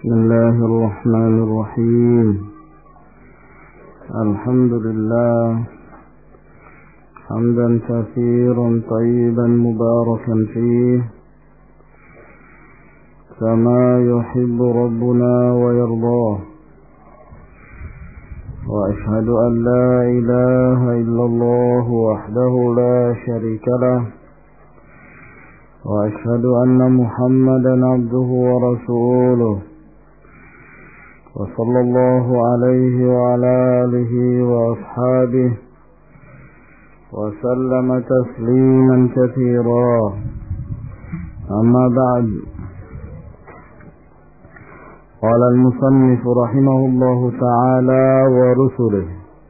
بسم الله الرحمن الرحيم. الحمد لله حمدا كثيرا طيبا مباركا فيه كما يحب ربنا ويرضاه، وأشهد أن لا إله إلا الله وحده لا شريك له، وأشهد أن محمدا عبده ورسوله، وصلى الله عليه وعلى آله وأصحابه وسلم تسليما كثيرا. أما بعد، قال المصنف رحمه الله تعالى ورسله.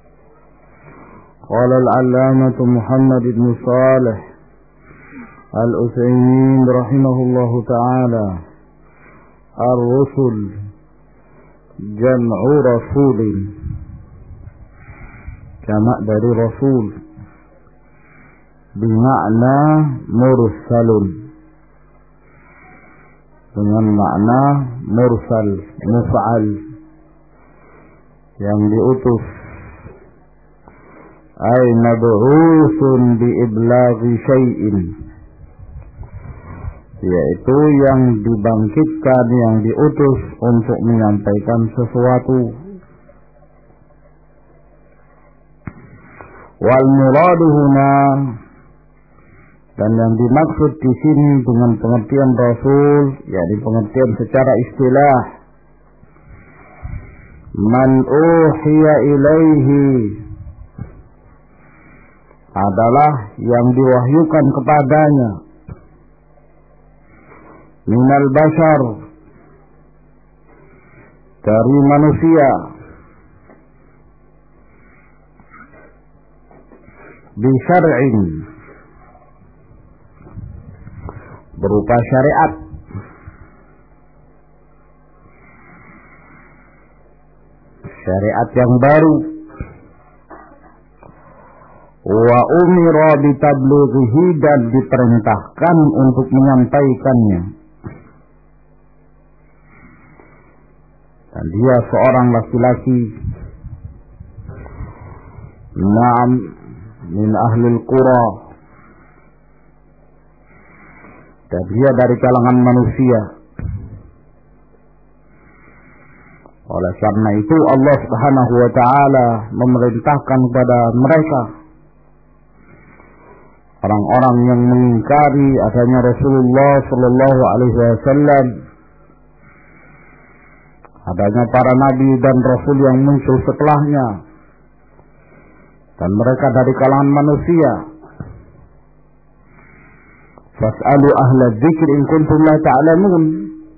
قال العلامة محمد بن صالح العثيمين رحمه الله تعالى: الرسل جمع رسول، جمع dari rasul bermakna mursalun, dengan makna mursal, muf'al, yang diutus. Ay mab'usun bi iblaghi syai'in, yaitu yang dibangkitkan, yang diutus untuk menyampaikan sesuatu. Wal muradu huna, dan yang dimaksud di sini dengan pengertian rasul, yakni pengertian secara istilah, man uhiya ilaihi, adalah yang diwahyukan kepadanya, minal bashar, dari manusia, bisyar'in, berupa syariat, syariat yang baru. Wa umira bitablighihi, dan diperintahkan untuk menyampaikannya. Dan dia seorang laki-laki, na'am, min ahlil qura, dan dia dari kalangan manusia. Oleh karena itu Allah Subhanahu wa ta'ala memerintahkan kepada mereka, orang-orang yang mengingkari adanya Rasulullah sallallahu alaihi wasallam, adanya para nabi dan rasul yang muncul setelahnya, dan mereka dari kalangan manusia. Fas'alu ahla dzikri in kuntum la ta'lamun,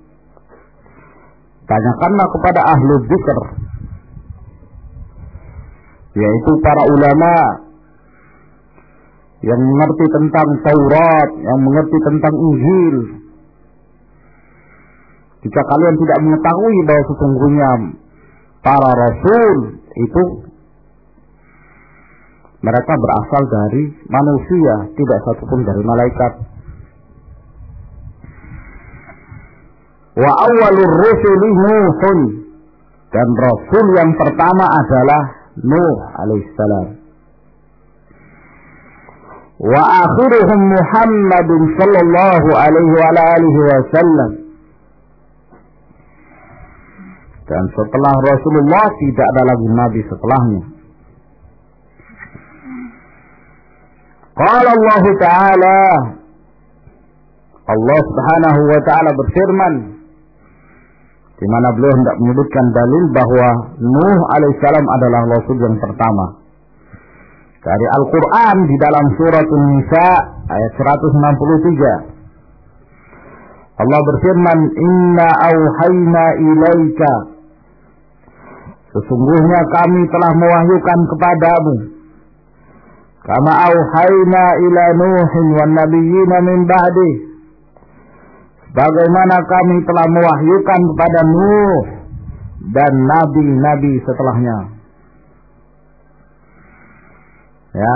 tanyakanlah kepada ahlu dzikr, yaitu para ulama yang mengerti tentang Taurat, yang mengerti tentang Injil. Jika kalian tidak mengetahui bahwa sesungguhnya para rasul itu mereka berasal dari manusia, tidak satupun dari malaikat. Wa awwalur rusuli Nuhun, dan rasul yang pertama adalah Nuh alaihissalam. Wa akhiruhum Muhammadun sallallahu alaihi wa alihi wasallam, dan setelah Rasulullah tidak ada lagi nabi setelahnya. Qala Allah Ta'ala, Allah Subhanahu wa ta'ala berfirman, di mana beliau hendak menyebutkan dalil bahwa Nuh alaihissalam adalah rasul yang pertama. Dari Al-Quran di dalam surat An-Nisa ayat 163, Allah berfirman, inna auhayna ilaika, sesungguhnya kami telah mewahyukan kepadamu, kama auhayna ila Nuhin wan nabiyyina min ba'di, bagaimana kami telah mewahyukan kepada Nuh dan nabi-nabi setelahnya. Ya,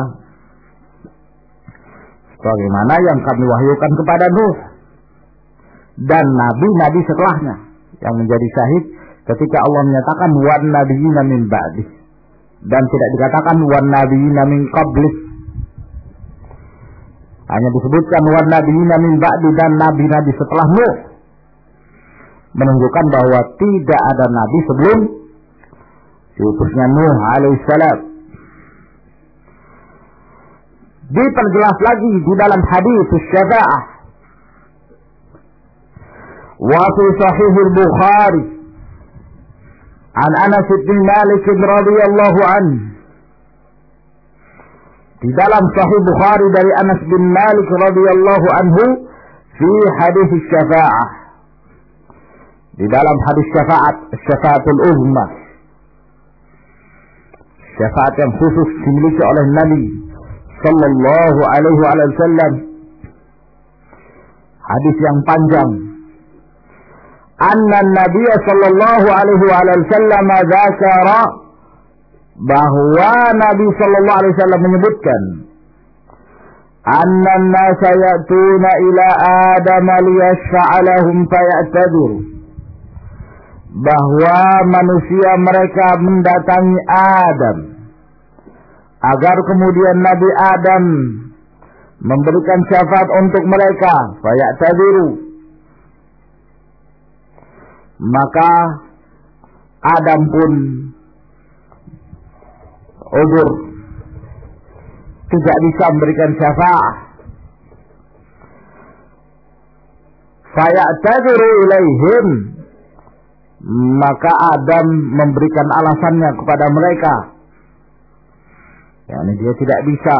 sebagaimana yang kami wahyukan kepada Nuh dan nabi-nabi setelahnya, yang menjadi syahid ketika Allah menyatakan wan nabiyina min ba'di dan tidak dikatakan wan nabiyina min qabli. Hanya disebutkan wan nabiyina min ba'di dan nabi-nabi setelah Nuh, menunjukkan bahwa tidak ada nabi sebelum diutusnya Nuh alaihissalam. Diperjelas lagi di dalam hadis syafa'ah wa fi sahih al-Bukhari an Anas bin Malik radhiyallahu anhu, di dalam sahih Bukhari dari Anas bin Malik radhiyallahu anhu fi hadis syafa'ah, di dalam hadis syafaatul uzma, syafaat yang khusus dimiliki oleh Nabi sallallahu alaihi wasallam, hadis yang panjang. Anna Nabi sallallahu alaihi wasallam dzakara, bahwa Nabi sallallahu alaihi wasallam menyebutkan, anna an-nasa ya'tuna ila Adam liyashfa'a lahum faya'tadiru, bahwa manusia mereka mendatangi Adam agar kemudian Nabi Adam memberikan syafaat untuk mereka, faya'tadiru, maka Adam pun uzur, tidak bisa memberikan syafaat. Faya'tadiru ilaihim, maka Adam memberikan alasannya kepada mereka, yakni dia tidak bisa.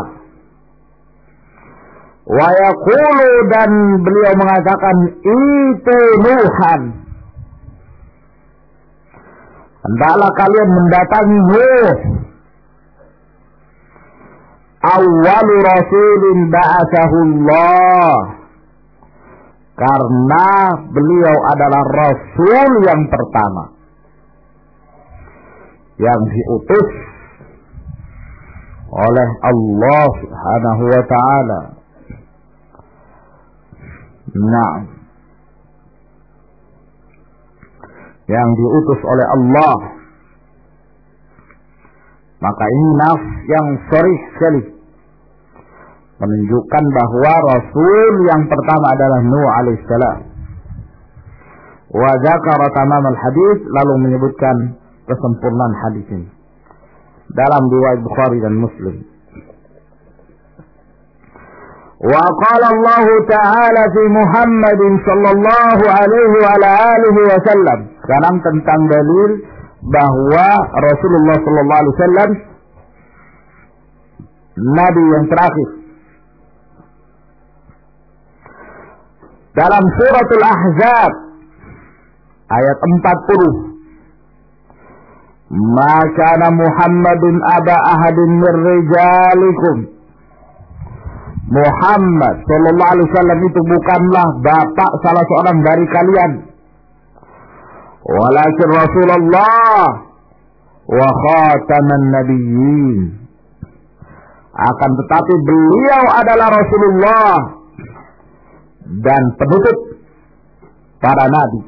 Wa yaqulu, dan beliau mengatakan, itu Nuhan, hendaklah kalian mendatangi Nuh, awwalu rasulin ba'athahullah, karena beliau adalah rasul yang pertama yang diutus oleh Allah Subhanahu wa ta'ala. Nah, yang diutus oleh Allah. Maka ini nas yang sharih sekali menunjukkan bahwa Rasul yang pertama adalah Nuh alaihissalam. Wa dzakara tamam al-hadis, lalu menyebutkan kesempurnaan hadis ini dalam riwayat Bukhari dan Muslim. Wa qala Allah Ta'ala fi Muhammadin sallallahu alaihi wa alihi wasallam. Sekarang tentang dalil bahwa Rasulullah sallallahu alaihi wasallam nabi yang terakhir. Dalam suratul Ahzab ayat 40, "Ma kana Muhammadun aba ahadin min rijalikum." Muhammad sallallahu alaihi wasallam itu bukanlah bapak salah seorang dari kalian. Walakin Rasulullah wa khataman nabiyyin. Akan tetapi beliau adalah Rasulullah dan penutup para nabi.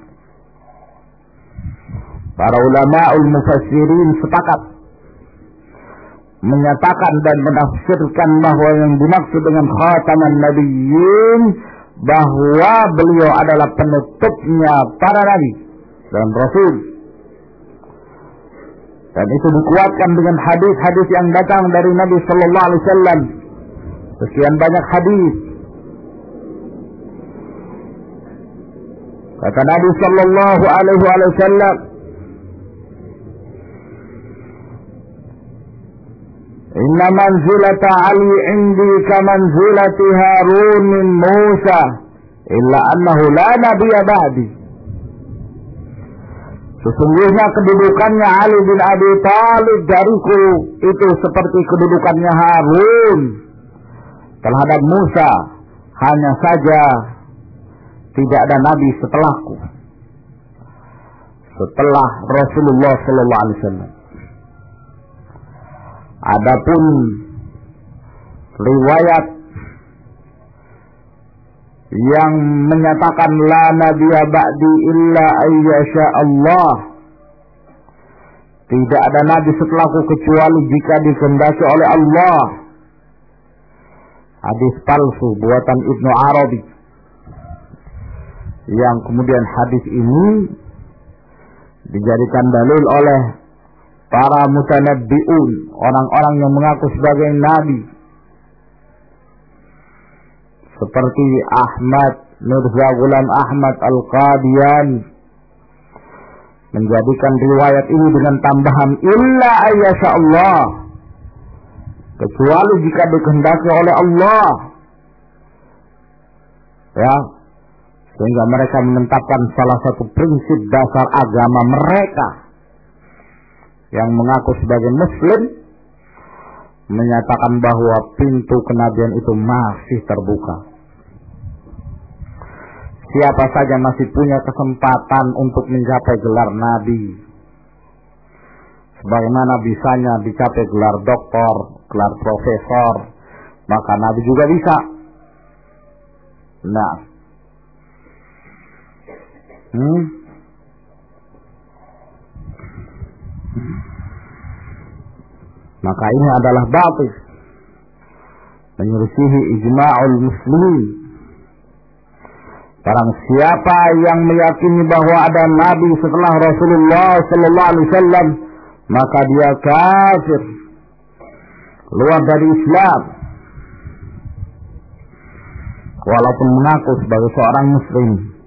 Para ulamaul mufassirin sepakat menyatakan dan menafsirkan bahwa yang dimaksud dengan khataman nabiyyin bahwa beliau adalah penutupnya para nabi dan rasul. Dan itu dikuatkan dengan hadis-hadis yang datang dari Nabi sallallahu alaihi wasallam. Sekian banyak hadis. Kata Nabi sallallahu alaihi wasallam, "Inna manzilata Ali indi ka manzilati Harun min Musa, illa annahu la nabiyya ba'di." Sesungguhnya kedudukannya Ali bin Abi Thalib dariku itu seperti kedudukannya Harun terhadap Musa, hanya saja tidak ada nabi setelahku, setelah Rasulullah sallallahu alaihi wasallam. Adapun riwayat yang menyatakan la nabiyya ba'di illa ayyasha Allah, tidak ada nabi setelahku kecuali jika dikehendaki oleh Allah. Hadis palsu buatan Ibnu Arabi, yang kemudian hadis ini dijadikan dalil oleh para mutanabbi'un, orang-orang yang mengaku sebagai nabi, seperti Ahmad Mirza Ghulam Ahmad Al-Qadiani, menjadikan riwayat ini dengan tambahan illa ayyasha Allah, kecuali jika dikehendaki oleh Allah, ya, sehingga mereka menetapkan salah satu prinsip dasar agama mereka yang mengaku sebagai Muslim, menyatakan bahwa pintu kenabian itu masih terbuka. Siapa saja masih punya kesempatan untuk mencapai gelar nabi, sebagaimana bisanya dicapai gelar doktor, gelar profesor, maka nabi juga bisa. Nah, maka ini adalah batil, menyelisihi ijma'ul muslimin. Barang siapa yang meyakini bahwa ada nabi setelah Rasulullah sallallahu alaihi wasallam, maka dia kafir, keluar dari Islam, walaupun mengaku sebagai seorang muslim.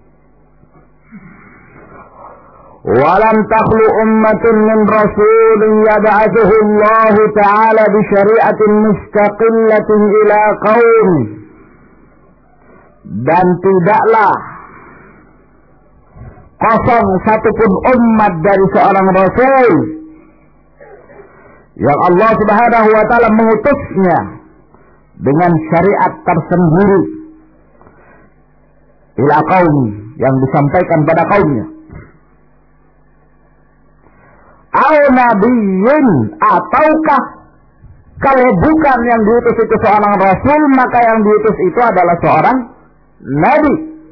Walam takhlu ummatun min rasulin yab'athuhu Allah ta'ala bi syari'atin mustaqillatin ila qaum, dan tidaklah kosong satupun umat dari seorang rasul yang Allah Subhanahu wa taala mengutusnya dengan syariat tersendiri ila qaum, yang disampaikan pada kaumnya. Au nabiyyin, ataukah kalau bukan yang diutus itu seorang rasul, maka yang diutus itu adalah seorang nabi.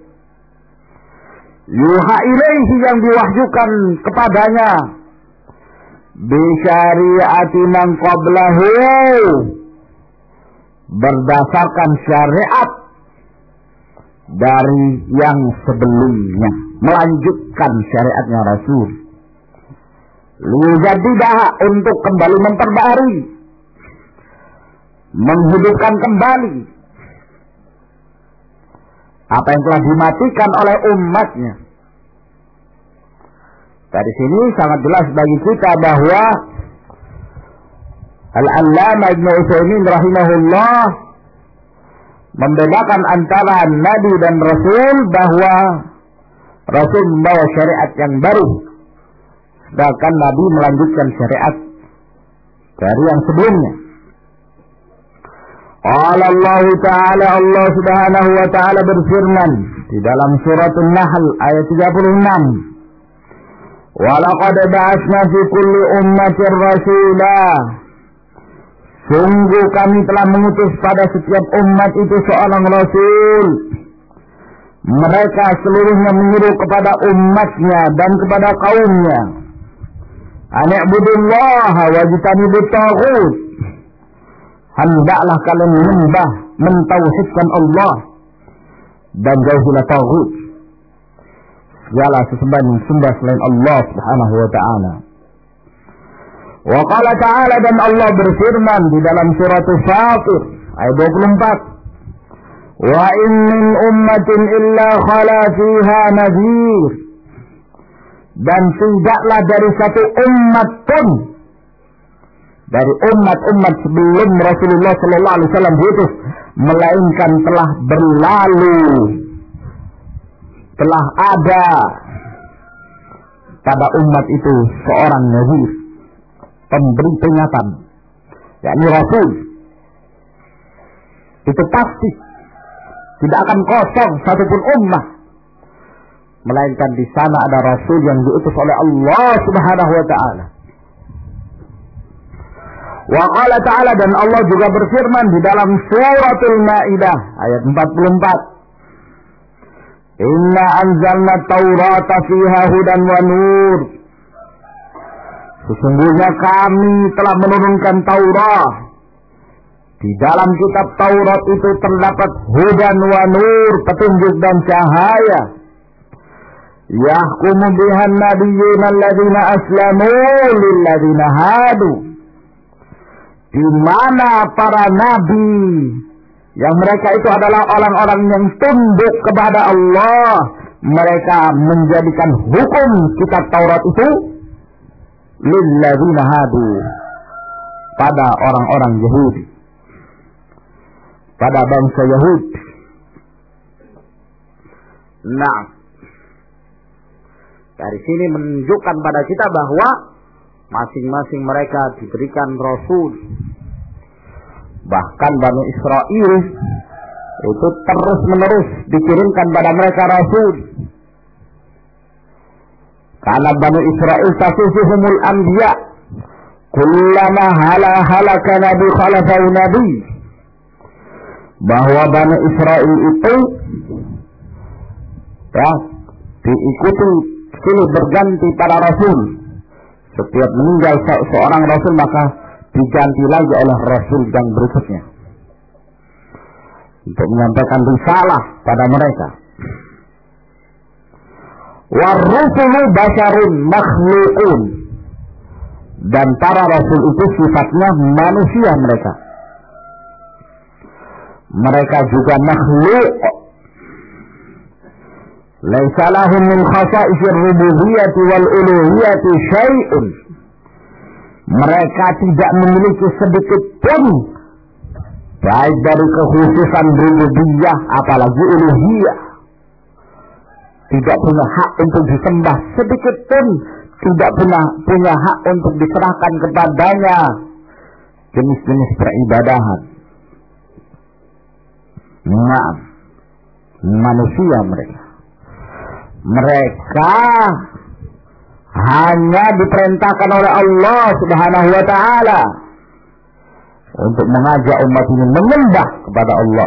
Yuha ilaihi, yang diwahyukan kepadanya, bi syari'ati man qablahu, berdasarkan syariat dari yang sebelumnya, melanjutkan syariatnya Rasul. Liyujaddidah, untuk kembali memperbaharui, menghidupkan kembali apa yang telah dimatikan oleh umatnya. Dari sini sangat jelas bagi kita bahwa Al-Allamah Ibnu Utsaimin rahimahullah membedakan antara nabi dan rasul, bahwa rasul membawa syariat yang baru, sedangkan nabi melanjutkan syariat dari yang sebelumnya. Qala Allah Ta'ala, Allah Subhanahu wa Ta'ala berfirman di dalam surat An-Nahl ayat 36, wa laqad ba'atsna fi kulli ummatin rasula, sungguh kami telah mengutus pada setiap umat itu seorang rasul, mereka seluruhnya menyeru kepada umatnya dan kepada kaumnya, ani'budullaha wajtanibut taghut, hendaklah kalian menyembah, mentauhidkan Allah dan jauhilah taghut, segala sesembahan yang sembah selain Allah Subhanahu wa taala. Wa qala ta'ala, dan Allah berfirman di dalam surat Fatir ayat 24, wa in min ummatin illa khala fiha nadhir, dan tidaklah dari satu umat pun dari umat-umat sebelum Rasulullah sallallahu alaihi wasallam diutus, melainkan telah berlalu, telah ada pada umat itu seorang nazir, pemberi peringatan, yakni Rasul. Itu pasti tidak akan kosong satupun ummah, melainkan di sana ada Rasul yang diutus oleh Allah Subhanahu wa taala. Wa qala ta'ala, dan Allah juga berfirman di dalam suratul Maidah ayat 44, Inna anzalna taurata fiha hudan wa nur. Sesungguhnya kami telah menurunkan Taurat. Di dalam kitab Taurat itu terdapat hudan wa nur, petunjuk dan cahaya. Yahkumu bihan nabiyyuna alladhina aslamu lilladhina hadu. Di mana para nabi yang mereka itu adalah orang-orang yang tunduk kepada Allah, mereka menjadikan hukum kitab Taurat itu lilladzina hadu, pada orang-orang Yahudi, pada bangsa Yahudi. Nah, dari sini menunjukkan pada kita bahwa masing-masing mereka diberikan rasul. Bahkan Bani Israel itu terus-menerus dikirimkan pada mereka rasul. Karena Bani Israel tasusuhumul anbiya, kullama halaka nabi khalafau nabi. Bahwa Bani Israel itu ya diikuti silih berganti para rasul. Setiap meninggal seorang rasul maka diganti lagi oleh rasul yang berikutnya untuk menyampaikan risalah pada mereka. War-rusulu basyarun makhluqun, dan para rasul itu sifatnya manusia mereka. Mereka juga makhluk. Laisa lahum min khasa'isir rububiyyati wal uluhiyyati syai'un. Mereka tidak memiliki sedikit pun baik dari kekhususan rububiyah apalagi uluhiyah. Tidak punya hak untuk disembah sedikit pun, tidak punya hak untuk diserahkan kepadanya jenis-jenis peribadahan. Nah, manusia mereka. Mereka hanya diperintahkan oleh Allah Subhanahu wa taala untuk mengajak umat ini menyembah kepada Allah.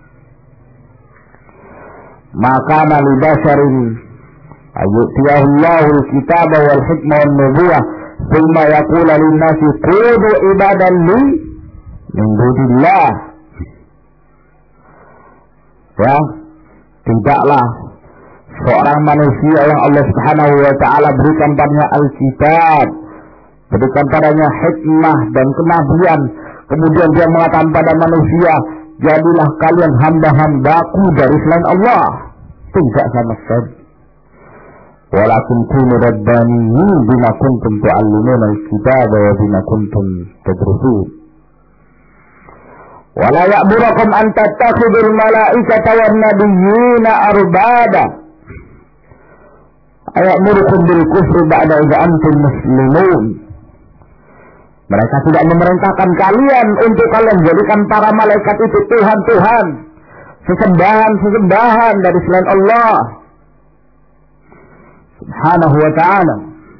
Maka li basharin ayyutiyahu Allahul kitaba wal hikmah wan nubuwah thumma yaqulu lin-nasi qudu ibadan li min dunillah. Ya, tidaklah seorang manusia yang Allah Subhanahu wa taala berikan padanya Alkitab, berikan padanya hikmah dan kenabian, kemudian dia mengatakan pada manusia, jadilah kalian hamba-hambaku dari selain Allah. Tidak sama sekali. Walakin kunu rabbaniyin bima kuntum tu'allimuna al-kitab wa bima kuntum tadrusun. Wala ya'murukum an tattakhidul malaikata wan nabiyyina arbaba. Aya'murukum bil kufri ba'da idza antum muslimun. Mereka tidak memerintahkan kalian untuk kalian jadikan para malaikat itu Tuhan-Tuhan, sesembahan dari selain Allah Subhanahu wa ta'ala.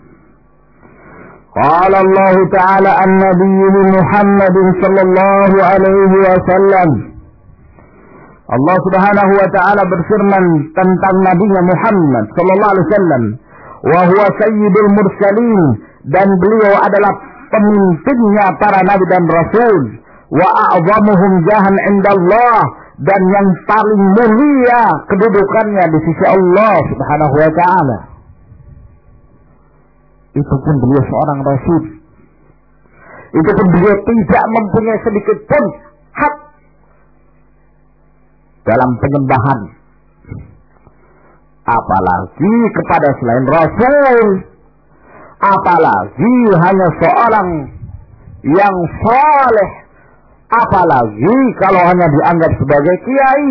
Qala Allah ta'ala an-nabiyyi Muhammad sallallahu alaihi wasallam. Allah Subhanahu wa ta'ala berfirman tentang nabinya Muhammad sallallahu alaihi wasallam, wa huwa sayyidul mursalin, dan beliau adalah pemimpinnya para nabi dan rasul, wa a'zamuhum jahan indallah, dan yang paling mulia kedudukannya di sisi Allah Subhanahu wa ta'ala. Itu pun beliau seorang rasul. Itu pun beliau tidak mempunyai sedikit pun hak dalam penyembahan, apalagi kepada selain rasul, apalagi hanya seorang yang saleh, apalagi kalau hanya dianggap sebagai kiai.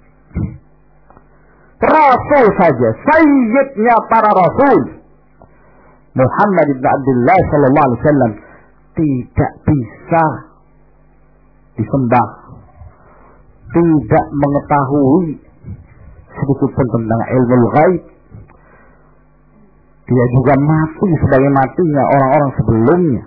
Rasul saja, sayyidnya para rasul Muhammad ibn Abdullah sallallahu alaihi wasallam tidak bisa disembah, tidak mengetahui sedikit pun tentang ilmu ghaib. Dia juga mati sebagai matinya orang-orang sebelumnya.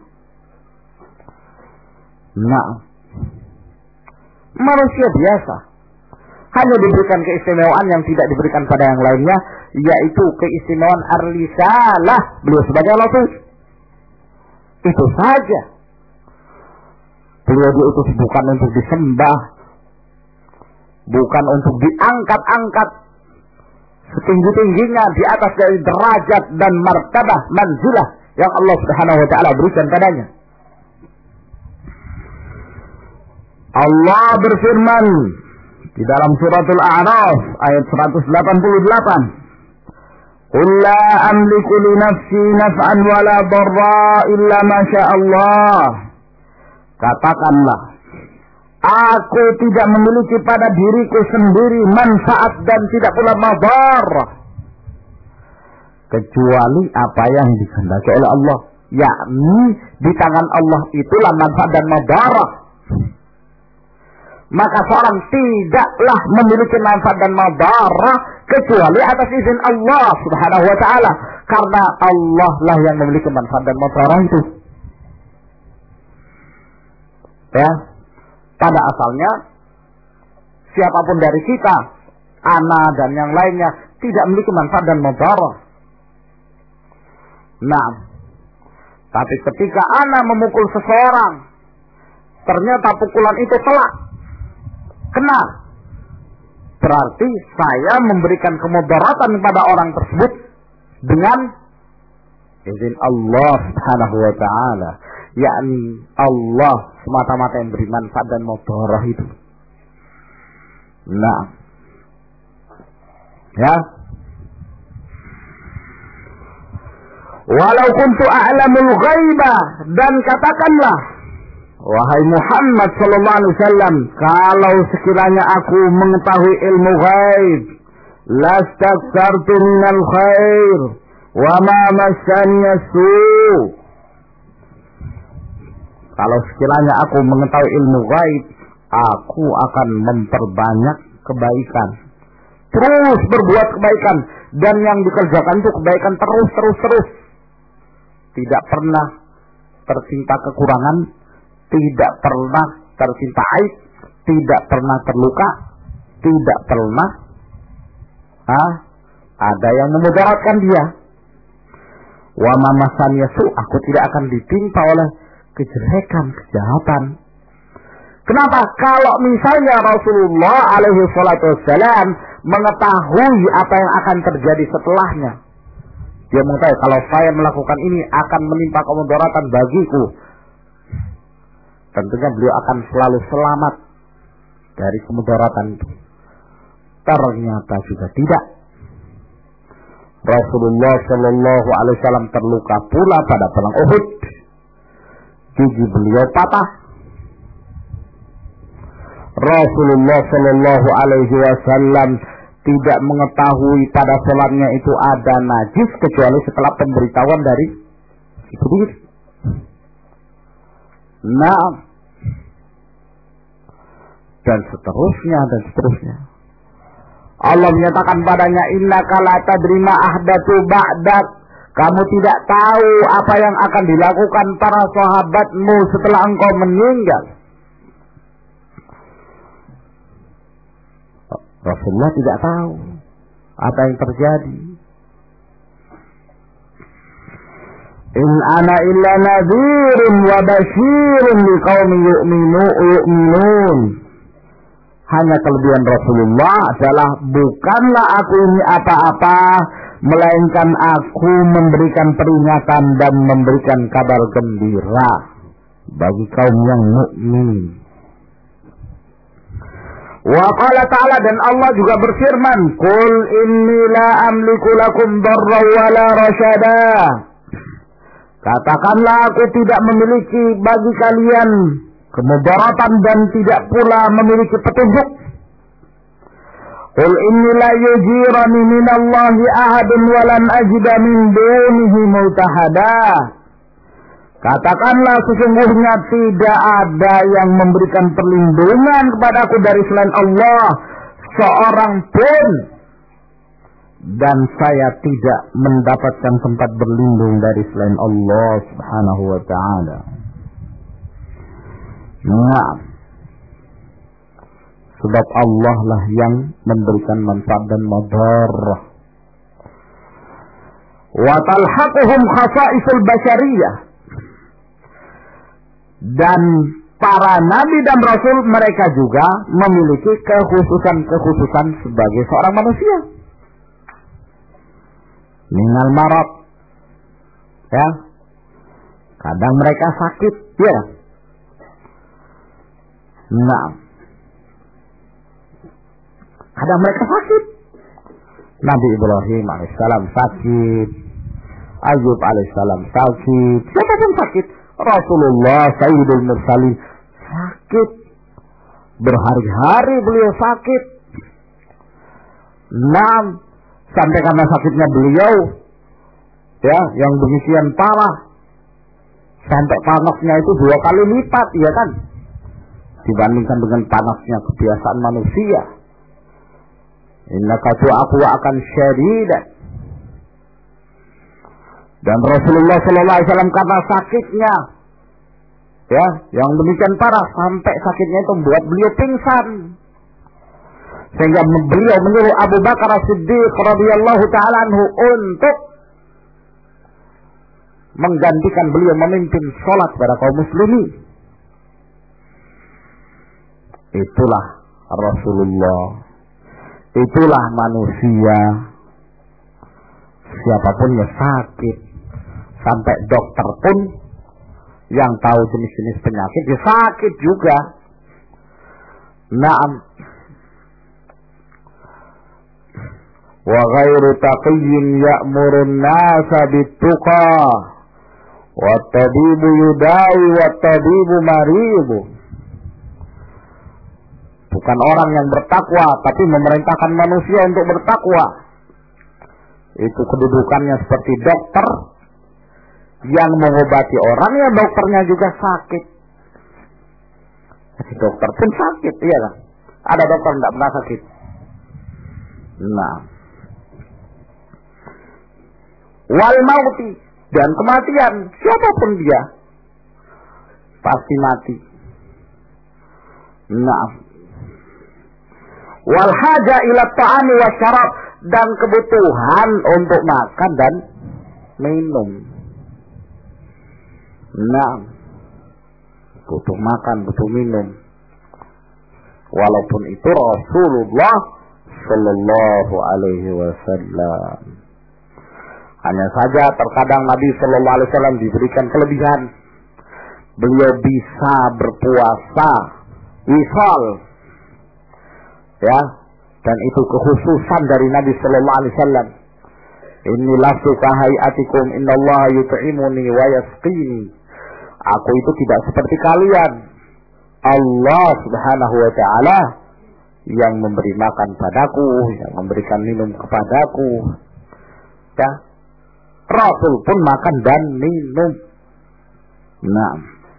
Nah, manusia biasa, hanya diberikan keistimewaan yang tidak diberikan pada yang lainnya, yaitu keistimewaan ar-risalah, beliau sebagai rasul. Itu saja. Beliau diutus bukan untuk disembah, bukan untuk diangkat-angkat setinggi-tingginya di atas dari derajat dan martabah manzilah yang Allah Subhanahu wa taala berikan padanya. Allah berfirman di dalam suratul A'raf ayat 188, "Qul la amliku li nafsi naf'an wa la darra illa ma syaa Allah." Katakanlah, aku tidak memiliki pada diriku sendiri manfaat dan tidak pula madarah kecuali apa yang dikehendaki oleh Allah, yakni di tangan Allah itulah manfaat dan madarah. Maka seorang tidaklah memiliki manfaat dan madarah kecuali atas izin Allah Subhanahu wa taala, karena Allah lah yang memiliki manfaat dan madarah itu. Ya, pada asalnya siapapun dari kita, ana dan yang lainnya, tidak memiliki manfaat dan madarah. Nah, tapi ketika ana memukul seseorang, ternyata pukulan itu telak, kena, berarti saya memberikan kemudaratan kepada orang tersebut dengan izin Allah Subhanahu wa taala, yakni Allah semata-mata yang beri manfaat dan mudarat itu. Nah, ya, walau kuntu a'lamul ghaibah, dan katakanlah wahai Muhammad sallallahu alaihi wasallam, kalau sekiranya aku mengetahui ilmu ghaib, lastakthartu minal khair wa ma massani su'. Kalau sekiranya aku mengetahui ilmu gaib, aku akan memperbanyak kebaikan, terus berbuat kebaikan, dan yang dikerjakan itu kebaikan terus. Tidak pernah tertimpa kekurangan, tidak pernah tertimpa aib, tidak pernah terluka, tidak pernah ada yang memudaratkan dia. Wa ma massani su', aku tidak akan ditimpa oleh kejelekan, kejahatan. Kenapa? Kalau misalnya Rasulullah alaihi salatu wassalam mengetahui apa yang akan terjadi setelahnya, dia mengetahui kalau saya melakukan ini akan menimpa kemudaratan bagiku, tentunya beliau akan selalu selamat dari kemudaratan itu. Ternyata juga tidak. Rasulullah sallallahu alaihi wasallam terluka pula pada perang Uhud. Gigi beliau patah. Rasulullah sallallahu alaihi wasallam tidak mengetahui pada sholatnya itu ada najis kecuali setelah pemberitahuan dari Jibril. Nah, dan seterusnya. Allah menyatakan padanya, innaka la tadri ma ahdatsu ba'dak. Kamu tidak tahu apa yang akan dilakukan para sahabatmu setelah engkau meninggal. Rasulullah tidak tahu apa yang terjadi. In ana illa nadhirun wa basyirun liqaumin yu'minun. Hanya kelebihan Rasulullah adalah bukanlah aku ini apa-apa, melainkan aku memberikan peringatan dan memberikan kabar gembira bagi kaum yang mukmin. Wa qala ta'ala, dan Allah juga berfirman, qul inni la amliku lakum darra wa la rasyada. Katakanlah, aku tidak memiliki bagi kalian kemudaratan dan tidak pula memiliki petunjuk. Qul inni la yujirani minallahi ahadun wa lan ajida min dunihi multahada. Katakanlah, sesungguhnya tidak ada yang memberikan perlindungan kepadaku dari selain Allah seorang pun, dan saya tidak mendapatkan tempat berlindung dari selain Allah Subhanahu wa ta'ala. Nah, Sebab Allah lah yang memberikan manfaat dan madarah. Wa talhaquhum khasa'isul basyariyah. Dan para nabi dan rasul mereka juga memiliki kekhususan-kekhususan sebagai seorang manusia. Minal marad. Ya. Kadang mereka sakit, ya. Nah. Kadang mereka sakit. Nabi Ibrahim alaihissalam sakit. Ayub alaihissalam sakit. Siapa pun sakit. Rasulullah Sayyidul Mursalin sakit. Berhari-hari beliau sakit. Nah, sampai karena sakitnya beliau, ya, yang demikian parah, sampai panasnya itu 2 kali lipat, ya kan, dibandingkan dengan panasnya kebiasaan manusia. Innaka tu'afu akan syadidah. Dan Rasulullah sallallahu alaihi wasallam karena sakitnya, ya, yang demikian parah, sampai sakitnya itu membuat beliau pingsan. Sehingga beliau menyuruh Abu Bakar As-Siddiq radhiyallahu taala anhu untuk menggantikan beliau memimpin salat pada kaum muslimin. Itulah Rasulullah. Itulah manusia. Siapapun yang sakit, sampai dokter pun yang tahu jenis-jenis penyakit dia sakit juga. Naam. Wa ghairu taqiyyin ya'murun nasa bit-tuqa wa tabibu yudawi wa tabibu maribu. Bukan orang yang bertakwa, tapi memerintahkan manusia untuk bertakwa. Itu kedudukannya seperti dokter yang mengobati orang, ya dokternya juga sakit. Jadi dokter pun sakit, iya kan? Ada dokter tidak pernah sakit. Nah, wal mauti, dan kematian, siapapun dia pasti mati. Nah, wal haja ila ta'ami wa syarab, dan kebutuhan untuk makan dan minum. Nah, butuh makan, butuh minum. Walaupun itu Rasulullah sallallahu alaihi wasallam. Hanya saja terkadang Nabi sallallahu alaihi wasallam diberikan kelebihan. Beliau bisa berpuasa wisal. Ya, dan itu kekhususan dari Nabi sallallahu alaihi wasallam. Inni lastu kahayatikum innallaha yut'imuni wa yasqini. Aku itu tidak seperti kalian. Allah Subhanahu wa taala yang memberi makan padaku, yang memberikan minum kepadaku. Ya. Rasul pun makan dan minum. Nah.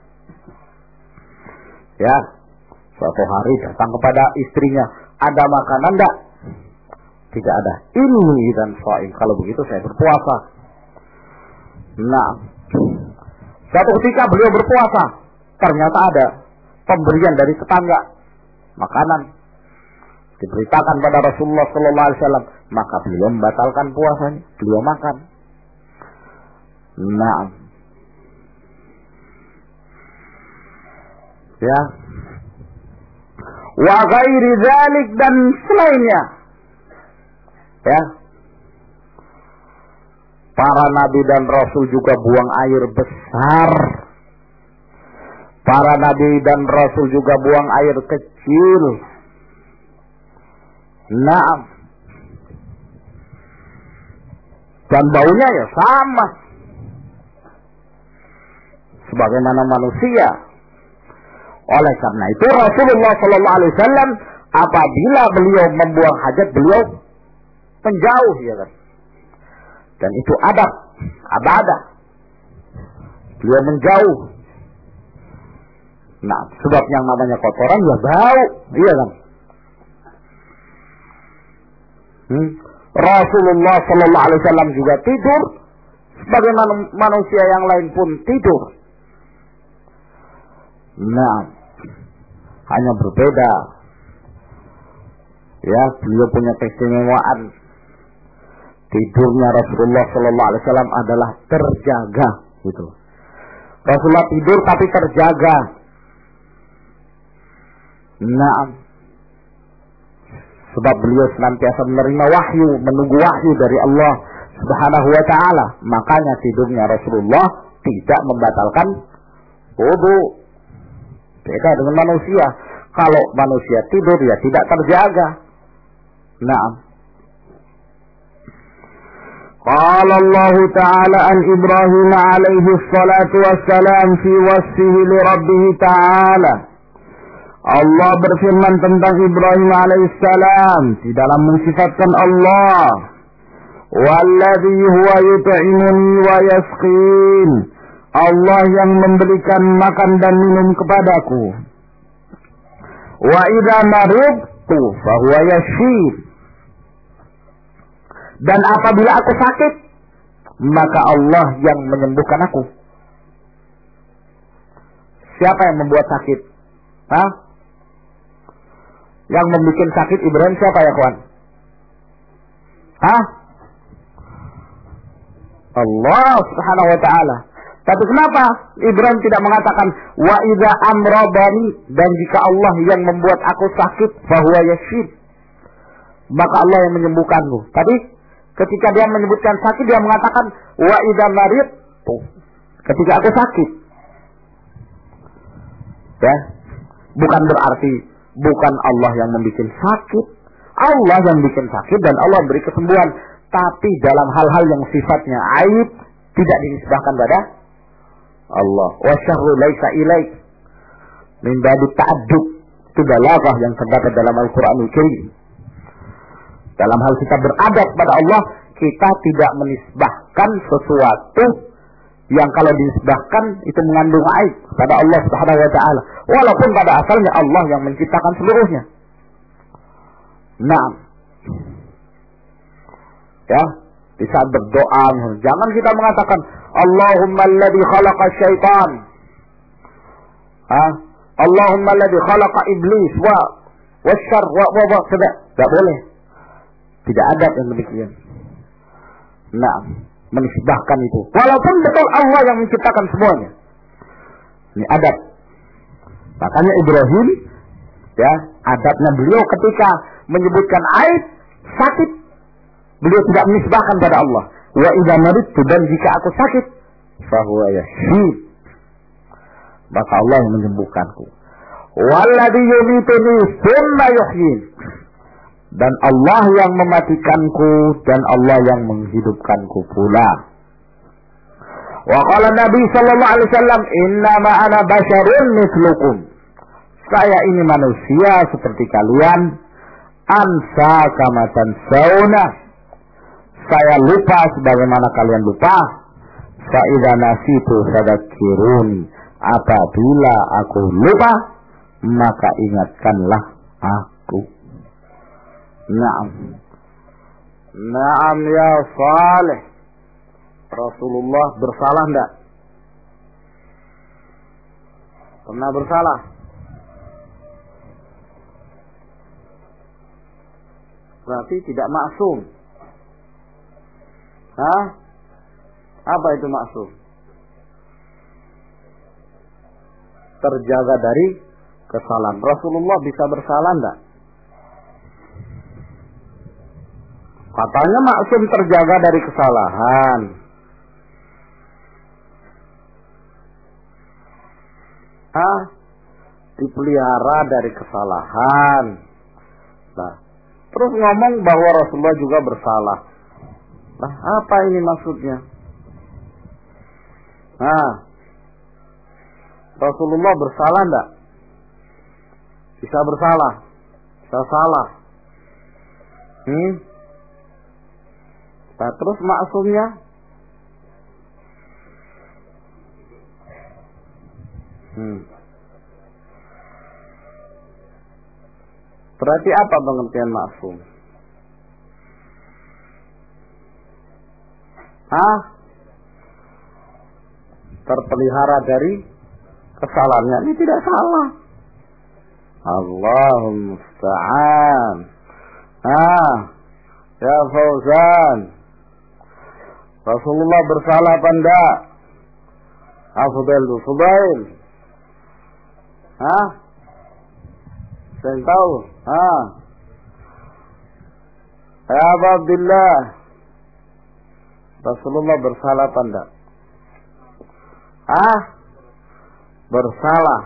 Ya. Suatu hari datang kepada istrinya, ada makanan enggak? Tidak ada. Ini dan shaim. Kalau begitu saya berpuasa. Nah. Suatu ketika beliau berpuasa, ternyata ada pemberian dari tetangga, makanan. Diberitakan pada Rasulullah sallallahu alaihi wasallam, maka beliau membatalkan puasanya, beliau makan. Nah. Ya. Wa ghairi dzalik, dan selainnya. Ya. Para nabi dan rasul juga buang air besar. Para nabi dan rasul juga buang air kecil. Naam. Dan baunya ya sama. Sebagaimana manusia. Oleh karena itu Rasulullah sallallahu alaihi wasallam apabila beliau membuang hajat, beliau menjauh, ya kan. Dan itu adab, abadah. Beliau menjauh. Nah, sebab yang namanya kotoran ya bau, iya kan. Rasulullah sallallahu alaihi wasallam juga tidur, sebagaimana manusia yang lain pun tidur. Nah, hanya berbeda Ya, beliau punya keistimewaan. Tidurnya Rasulullah sallallahu alaihi wasallam adalah terjaga gitu. Rasulullah tidur tapi terjaga. Naam. Sebab beliau senantiasa menerima wahyu, menunggu wahyu dari Allah Subhanahu wa taala. Makanya tidurnya Rasulullah tidak membatalkan wudu. Beda dengan manusia. Kalau manusia tidur ya tidak terjaga. Naam. Qala Allah Ta'ala an Ibrahim alaihi salatu wassalam fi wasfihi li Rabbih Ta'ala. Allah berfirman tentang Ibrahim alaihissalam di dalam mensifatkan Allah. Walladhi huwa yut'imuni wa yasqin. Allah yang memberikan makan dan minum kepadaku. Wa idza maridtu fa huwa yashfin. Dan apabila aku sakit, maka Allah yang menyembuhkan aku. Siapa yang membuat sakit? Hah? Yang membuat sakit Ibrahim siapa ya kawan? Hah? Allah Subhanahu wa taala. Tapi kenapa Ibrahim tidak mengatakan wa idza amradani, dan jika Allah yang membuat aku sakit fahuwa yashfin, maka Allah yang menyembuhkanku. Tapi ketika dia menyebutkan sakit dia mengatakan wa idza maridtu, ketika aku sakit. Ya. Bukan berarti bukan Allah yang membuat sakit. Allah yang bikin sakit dan Allah beri kesembuhan. Tapi dalam hal-hal yang sifatnya aib tidak dinisbahkan pada Allah. Wa syarru laisa ilaik. Min babi ta'addub. Itu balaghah yang terdapat dalam Al-Qur'anul Karim. Dalam hal kita beradab pada Allah, kita tidak menisbahkan sesuatu yang kalau dinisbahkan itu mengandung aib pada Allah Subhanahu wa taala, walaupun pada asalnya Allah yang menciptakan seluruhnya. Nah, ya, di saat berdoa jangan kita mengatakan Allahumma alladzi khalaqa syaitan, Allahumma alladzi khalaqa iblis wa wasyarr wa tidak boleh. Tidak ada yang demikian. Nah, menisbahkan itu. Walaupun betul Allah yang menciptakan semuanya. Ini adab. Makanya Ibrahim, ya, adabnya beliau ketika menyebutkan aib, sakit, beliau tidak menisbahkan pada Allah. Wa idza maridtu, dan jika aku sakit, fa huwa yashfin, maka Allah yang menyembuhkanku. Walladzi yumituni tsumma yuhyin, dan Allah yang mematikanku dan Allah yang menghidupkanku pula. Wa qala Nabi sallallahu alaihi wasallam, "Innama ana basyarun mithlukum." Saya ini manusia seperti kalian. Ansa kama tansawna. Saya lupa sebagaimana kalian lupa. Fa idza nasitu fadzakiruni. Apabila aku lupa, maka ingatkanlah aku. Naam. Naam ya Saleh. Rasulullah bersalah enggak? Pernah bersalah? Berarti tidak maksum. Hah? Apa itu maksum? Terjaga dari kesalahan. Rasulullah bisa bersalah enggak? Katanya maksum terjaga dari kesalahan. Dipelihara dari kesalahan. Nah, terus ngomong bahwa Rasulullah juga bersalah. Nah, apa ini maksudnya? Rasulullah bersalah enggak? Bisa bersalah, bisa salah. Nah, terus maksumnya? Berarti apa pengertian maksum? Terpelihara dari kesalahannya. Ini tidak salah. Allahumma musta'an. Ya Fauzan, Rasulullah bersalah apa enggak? Fudail. Saya tahu. Ya Abu Abdullah, Rasulullah bersalah apa enggak? Bersalah.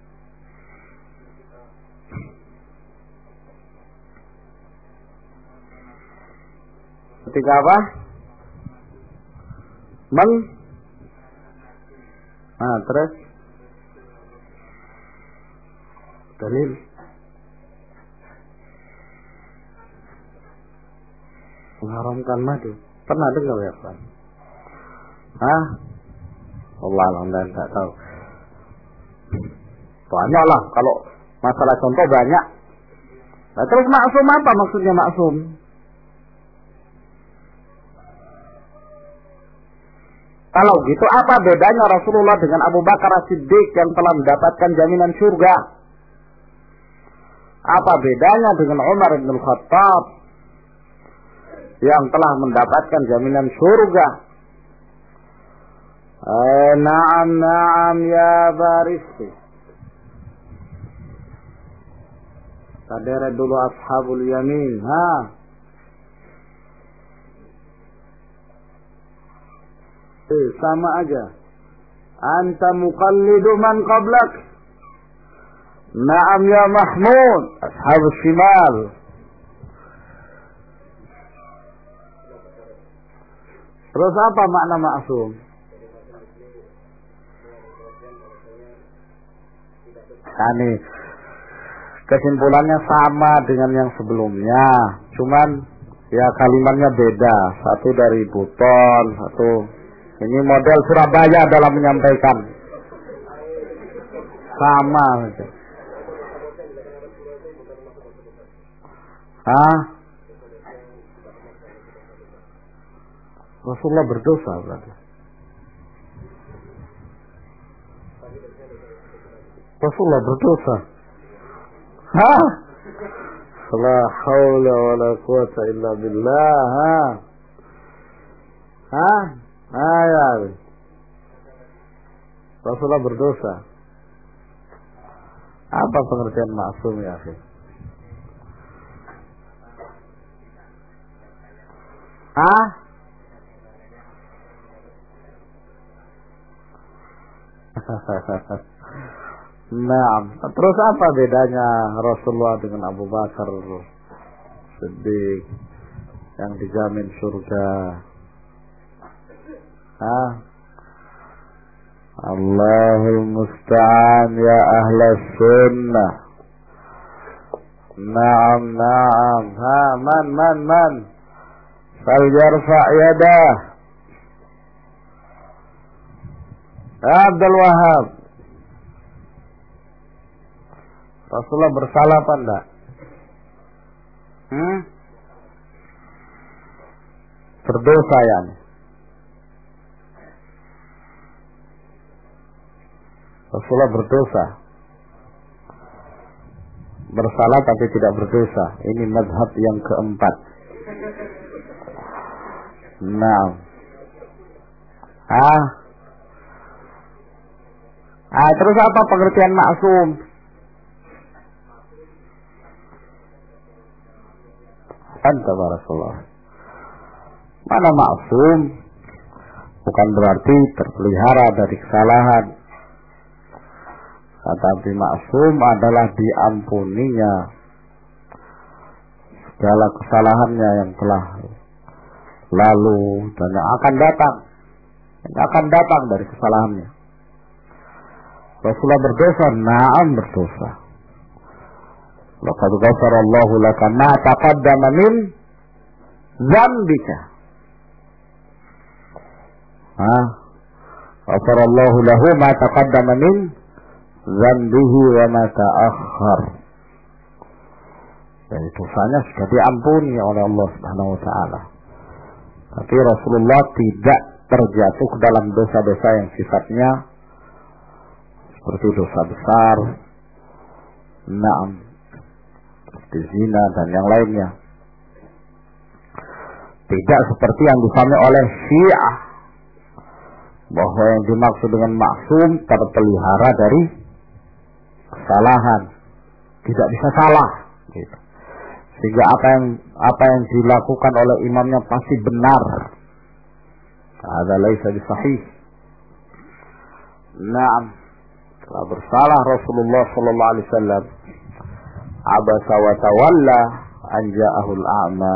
Ketika apa? Terus dalil. Mengharamkan madu. Pernah dengar ya, Pak? Allah enggak tahu. Banyak lah kalau masalah contoh banyak. Nah, terus maksum apa maksudnya maksum? Kalau gitu apa bedanya Rasulullah dengan Abu Bakar As-Siddiq yang telah mendapatkan jaminan surga? Apa bedanya dengan Umar bin Khattab yang telah mendapatkan jaminan surga? Naam ya Baristi. Sadar dulu ashabul yamin. Sama aja. Anta muqallidu man qablak. Naam ya Mahmud, ashabus shimal. Terus apa makna maksum? Ini kesimpulannya sama dengan yang sebelumnya, cuman ya kalimatnya beda. Satu dari Buton, satu ini model Surabaya dalam menyampaikan. Sama aja. Rasulullah berdosa berarti. Rasulullah berdosa. La haula wala quwata illa billah. Ya. Rasulullah berdosa. Apa pengertian maksum ya, akhi? Nah, terus apa bedanya Rasulullah dengan Abu Bakar Siddiq yang dijamin surga? Allahul musta'an ya ahlas sunnah. Naam. Man. Fal yarfa' yadah. Abdul Wahab. Rasulullah bersalah apa enggak? Berdosa ya. Rasulullah berdosa. Bersalah tapi tidak berdosa. Ini mazhab yang keempat. Naam. Terus apa pengertian maksum? Anta Rasulullah. Mana maksum? Bukan berarti terpelihara dari kesalahan. Tetapi maksum adalah diampuninya segala kesalahannya yang telah lalu dan yang akan datang. Yang akan datang dari kesalahannya. Rasulullah berdosa, na'am berdosa. Laqad ghafarallahu laka ma taqaddama min dzambika. Ghafarallahu lahu ma taqaddama min dzambihi wa ma ta'akhkhar. Dan dosanya sudah diampuni oleh Allah Subhanahu wa taala. Tapi Rasulullah tidak terjatuh ke dalam dosa-dosa yang sifatnya seperti dosa besar, seperti zina dan yang lainnya. Tidak seperti yang difahami oleh Syiah, bahwa yang dimaksud dengan maksum terpelihara dari kesalahan, tidak bisa salah gitu. Sehingga apa yang dilakukan oleh imamnya pasti benar. Hadza laisa bisahih. Naam, telah bersalah Rasulullah sallallahu alaihi wasallam. Abasa wa tawalla an ja'ahu al-a'ma.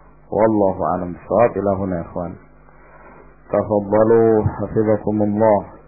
Wallahu a'lam bissawab. Ila huna ikhwan. Tafaddalu hafizakumullah.